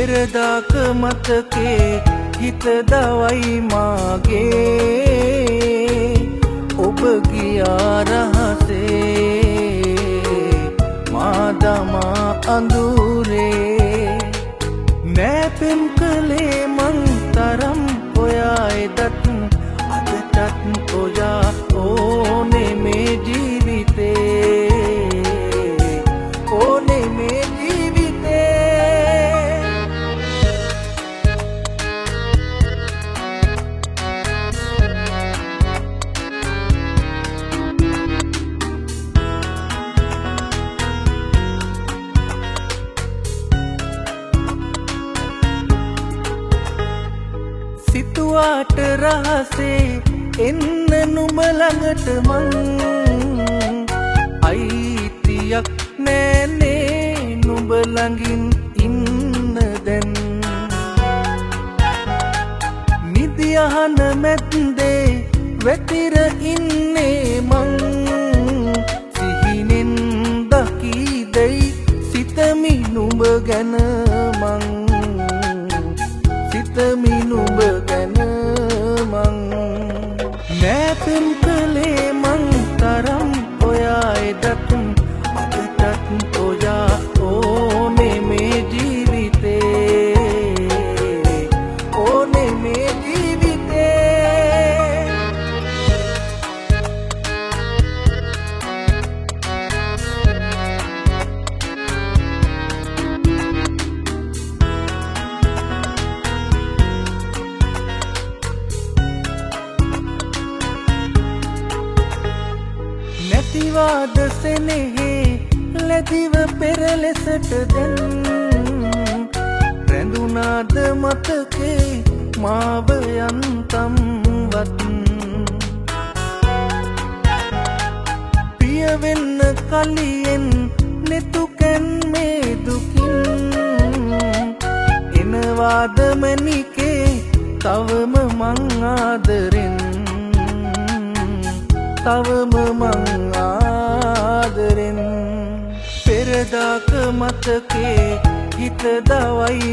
පෙරදාක මතකේ හිත දවයි මාගේ ඔබ ගියා රහසේ මා දමා අඳුරේ නෑ පෙම් කළේ මං තරම් ඔයා එදත් අදටත් ඔයා ඕනේ මේ ජීවිතේ ඕනේ මේ සිතුවාට රහසේ එන්න නුඹ ළඟට මං අයිතියක් නෑනේ නුඹ ළඟින් ඉන්න දැන් නිදි අහන මැද්දේ වැතිර ඉන්නේ මං සිහිනෙන් දකීදැයි සිතමි නුඹ ගැන මං සිතමි නුඹ ගැන මං නෑ පෙම් කළේ මං තරම් ඔයා එදත් අදටත් ඔයා ඕනේ මේ ජීවිතේ ඕනේ මේ ජීවිතේ නැතිවාද සෙනෙහේ ලැදිව පෙර ලෙසට දැන් රැඳුනාද මතකේ මාව යන්තම්වත් පිය වෙන්න කලියෙන් නෙතුකැන් මේ දුකින් එනවාද මැනිකේ තවම මං ආදරෙන් තවම මං ආදරෙන් පෙරදාක මතකේ හිත දවයි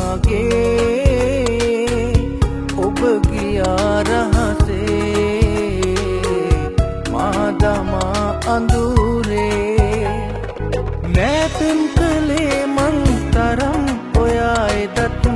මාගේ ඔබ ගියා රහසේ මා දමා අඳුරේ නෑ පෙම් කළේ මං තරම් ඔයා එදත්